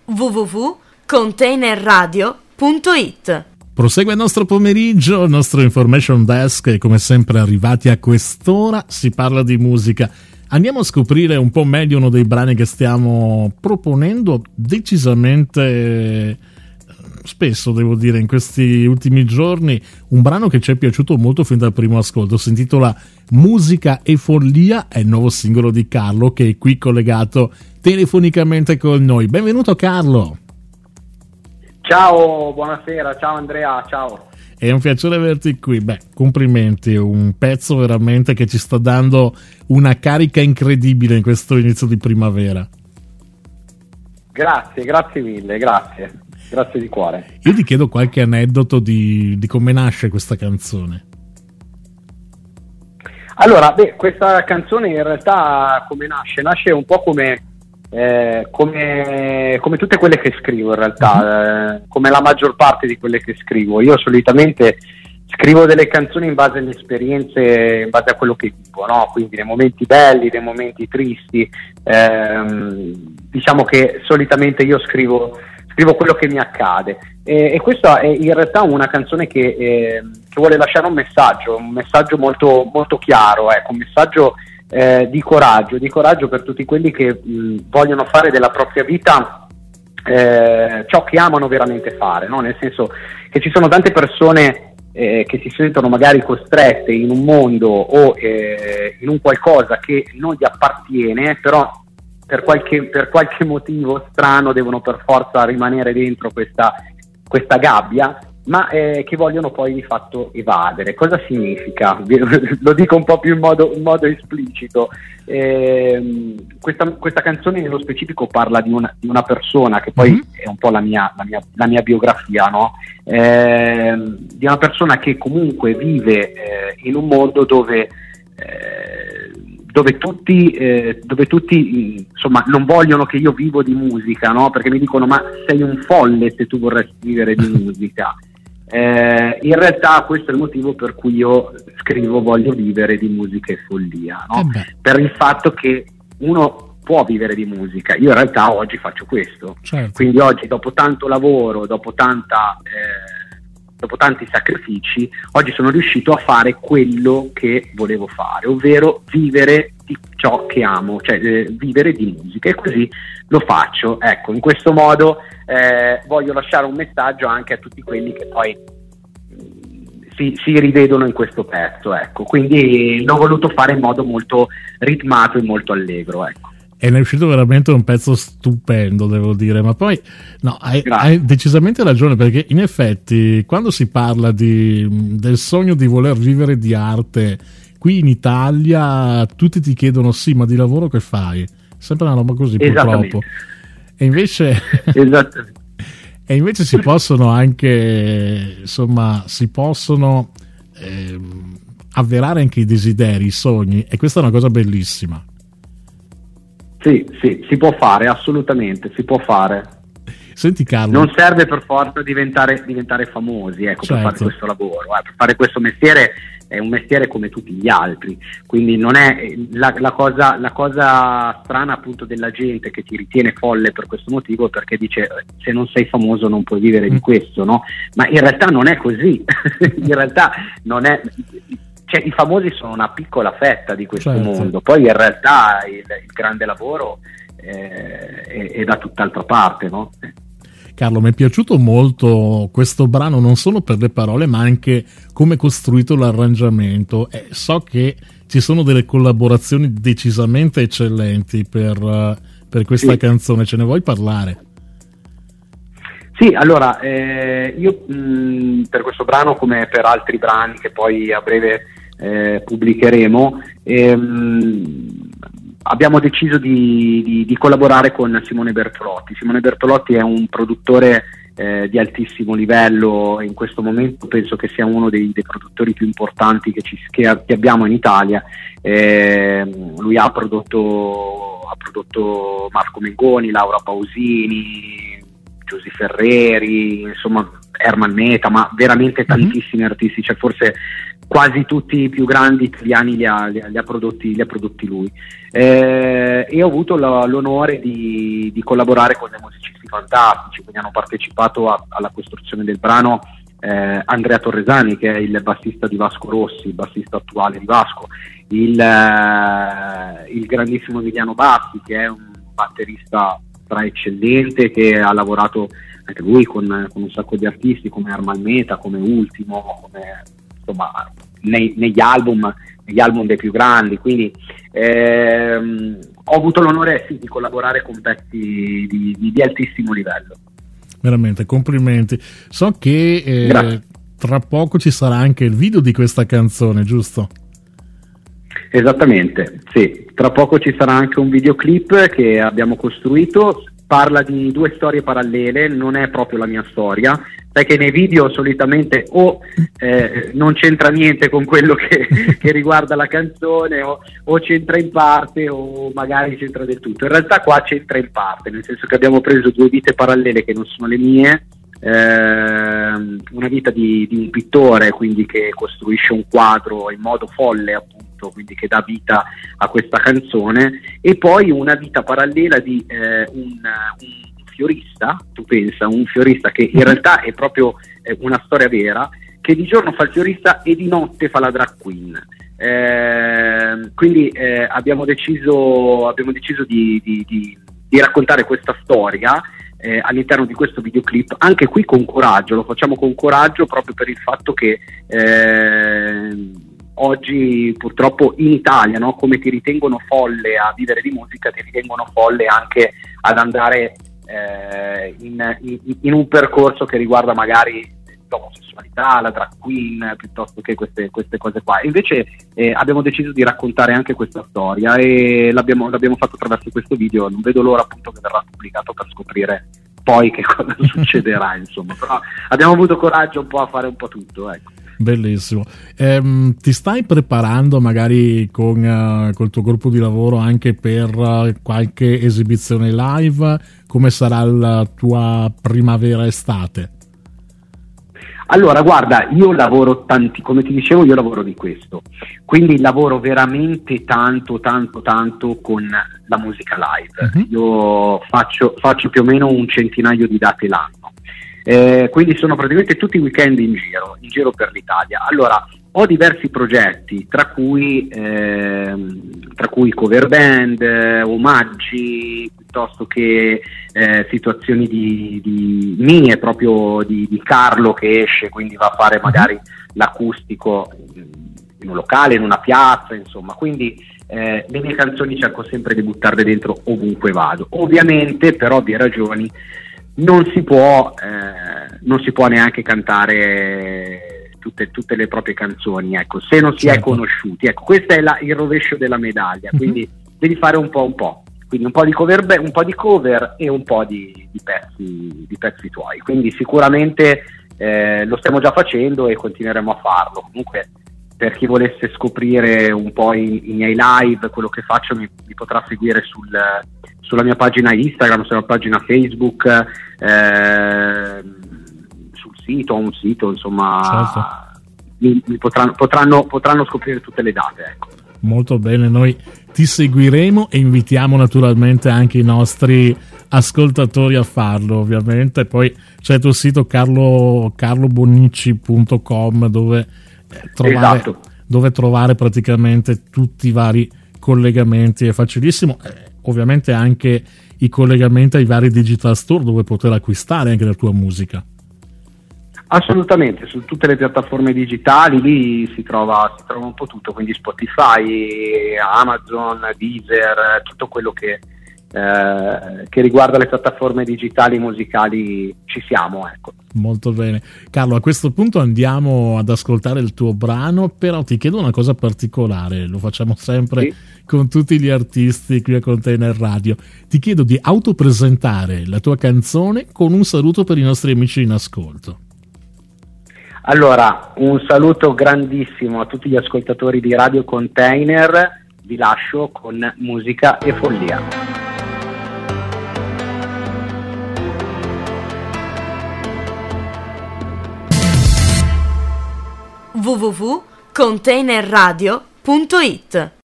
www.containerradio.it. Prosegue il nostro pomeriggio, il nostro information desk, e come sempre arrivati a quest'ora si parla di musica. Andiamo a scoprire un po' meglio uno dei brani che stiamo proponendo decisamente spesso, devo dire, in questi ultimi giorni. Un brano che ci è piaciuto molto fin dal primo ascolto, si intitola Musica e Follia, è il nuovo singolo di Carlo, che è qui collegato telefonicamente con noi. Benvenuto Carlo. Ciao, buonasera, ciao Andrea, ciao. È un piacere averti qui. Beh, complimenti, un pezzo veramente che ci sta dando una carica incredibile in questo inizio di primavera. Grazie mille, grazie di cuore. Io ti chiedo qualche aneddoto di come nasce questa canzone. Allora, questa canzone in realtà come nasce? Nasce un po' come tutte quelle che scrivo in realtà, come la maggior parte di quelle che scrivo. Io solitamente scrivo delle canzoni in base alle esperienze, in base a quello che vivo, no? Quindi nei momenti belli, nei momenti tristi, diciamo che solitamente io scrivo quello che mi accade, e questa è in realtà una canzone che vuole lasciare un messaggio molto, molto chiaro, ecco, un messaggio di coraggio per tutti quelli che vogliono fare della propria vita ciò che amano veramente fare, no? Nel senso che ci sono tante persone che si sentono magari costrette in un mondo o in un qualcosa che non gli appartiene, però per qualche motivo strano devono per forza rimanere dentro questa gabbia, ma che vogliono poi di fatto evadere. Cosa significa? Lo dico un po' più in modo esplicito. Questa canzone nello specifico parla di una persona che poi è un po' la mia biografia, no? Di una persona che comunque vive in un mondo dove tutti insomma non vogliono che io vivo di musica, no? Perché mi dicono: ma sei un folle se tu vorresti vivere di musica. In realtà questo è il motivo per cui io scrivo voglio vivere di musica e follia, no? Per il fatto che uno può vivere di musica. Io in realtà oggi faccio questo, certo. Quindi oggi, dopo tanto lavoro, dopo tanti sacrifici, oggi sono riuscito a fare quello che volevo fare, ovvero vivere di ciò che amo, cioè vivere di musica, e così lo faccio. Ecco, in questo modo voglio lasciare un messaggio anche a tutti quelli che poi si rivedono in questo pezzo, ecco. Quindi l'ho voluto fare in modo molto ritmato e molto allegro, ecco. E ne è uscito veramente un pezzo stupendo, devo dire, ma poi no, hai decisamente ragione, perché in effetti quando si parla del sogno di voler vivere di arte qui in Italia, tutti ti chiedono: sì, ma di lavoro che fai? Sempre una roba così, purtroppo. E invece si possono anche, insomma, avverare anche i desideri, i sogni, e questa è una cosa bellissima. Sì, si può fare, assolutamente, si può fare. Senti Carlo, non serve per forza diventare famosi, ecco, certo, per fare questo lavoro, per fare questo mestiere. È un mestiere come tutti gli altri, quindi non è la cosa strana appunto della gente che ti ritiene folle per questo motivo, perché dice: se non sei famoso non puoi vivere di questo, no? Ma in realtà non è così. In realtà non è, cioè, i famosi sono una piccola fetta di questo mondo, poi in realtà il grande lavoro è da tutt'altra parte, no? Carlo, mi è piaciuto molto questo brano, non solo per le parole, ma anche come è costruito l'arrangiamento. So che ci sono delle collaborazioni decisamente eccellenti per questa canzone, ce ne vuoi parlare? Sì, allora, io per questo brano, come per altri brani che poi a breve pubblicheremo, abbiamo deciso di collaborare con Simone Bertolotti. Simone Bertolotti è un produttore di altissimo livello, e in questo momento penso che sia uno dei produttori più importanti che abbiamo in Italia. Lui ha prodotto Marco Mengoni, Laura Pausini, Giusy Ferreri, insomma Herman Meta, ma veramente tantissimi artisti, cioè forse quasi tutti i più grandi italiani li ha prodotti lui. E ho avuto l'onore di collaborare con dei musicisti fantastici, quindi hanno partecipato alla costruzione del brano Andrea Torresani, che è il bassista di Vasco Rossi, il bassista attuale di Vasco, il grandissimo Emiliano Bassi, che è un batterista eccellente, che ha lavorato anche lui con un sacco di artisti come Herman Meta, come Ultimo, come, insomma, negli album dei più grandi. Quindi ho avuto l'onore di collaborare con pezzi di altissimo livello. Veramente, complimenti. So che tra poco ci sarà anche il video di questa canzone, giusto? Esattamente, sì. Tra poco ci sarà anche un videoclip che abbiamo costruito. Parla di due storie parallele, non è proprio la mia storia, perché nei video solitamente non c'entra niente con quello che riguarda la canzone, o c'entra in parte o magari c'entra del tutto. In realtà qua c'entra in parte, nel senso che abbiamo preso due vite parallele che non sono le mie, una vita di un pittore, quindi, che costruisce un quadro in modo folle, appunto, quindi che dà vita a questa canzone, e poi una vita parallela di un fiorista, tu pensa, un fiorista che in realtà è proprio una storia vera, che di giorno fa il fiorista e di notte fa la drag queen. Quindi abbiamo deciso di raccontare questa storia all'interno di questo videoclip, anche qui con coraggio, lo facciamo con coraggio proprio per il fatto che oggi purtroppo in Italia, no, come ti ritengono folle a vivere di musica, ti ritengono folle anche ad andare in un percorso che riguarda magari l'omosessualità, la drag queen, piuttosto che queste cose qua. Invece abbiamo deciso di raccontare anche questa storia, e l'abbiamo fatto attraverso questo video. Non vedo l'ora, appunto, che verrà pubblicato per scoprire poi che cosa succederà, insomma. Però abbiamo avuto coraggio un po' a fare un po' tutto, ecco. Bellissimo. Ti stai preparando magari col tuo gruppo di lavoro anche per qualche esibizione live? Come sarà la tua primavera-estate? Allora, guarda, io lavoro come ti dicevo, io lavoro di questo, quindi lavoro veramente tanto con la musica live. Uh-huh. Io faccio più o meno un centinaio di date l'anno, quindi sono praticamente tutti i weekend in giro per l'Italia. Allora, ho diversi progetti, tra cui cover band, omaggi, piuttosto che situazioni di mie, proprio di Carlo che esce, quindi va a fare magari l'accustico in un locale, in una piazza, insomma. Quindi le mie canzoni cerco sempre di buttarle dentro ovunque vado. Ovviamente, per ovvie ragioni, non si può neanche cantare tutte le proprie canzoni, ecco, se non si è conosciuti. Ecco, questo è il rovescio della medaglia, quindi devi fare un po'. Quindi un po' di cover e un po' di pezzi tuoi. Quindi sicuramente lo stiamo già facendo e continueremo a farlo. Comunque, per chi volesse scoprire un po' i miei live, quello che faccio, mi potrà seguire sulla mia pagina Instagram, sulla pagina Facebook, sul sito, ho un sito, insomma. Certo. Potranno scoprire tutte le date, ecco. Molto bene, noi ti seguiremo e invitiamo naturalmente anche i nostri ascoltatori a farlo, ovviamente. Poi c'è il tuo sito carlobonicci.com dove trovare praticamente tutti i vari collegamenti. È facilissimo, ovviamente anche i collegamenti ai vari digital store dove poter acquistare anche la tua musica. Assolutamente, su tutte le piattaforme digitali lì si trova un po' tutto, quindi Spotify, Amazon, Deezer, tutto quello che riguarda le piattaforme digitali musicali ci siamo, ecco. Molto bene. Carlo, a questo punto andiamo ad ascoltare il tuo brano, però ti chiedo una cosa particolare, lo facciamo sempre con tutti gli artisti qui a Container Radio. Ti chiedo di autopresentare la tua canzone con un saluto per i nostri amici in ascolto. Allora, un saluto grandissimo a tutti gli ascoltatori di Radio Container, vi lascio con Musica e Follia. www.containerradio.it.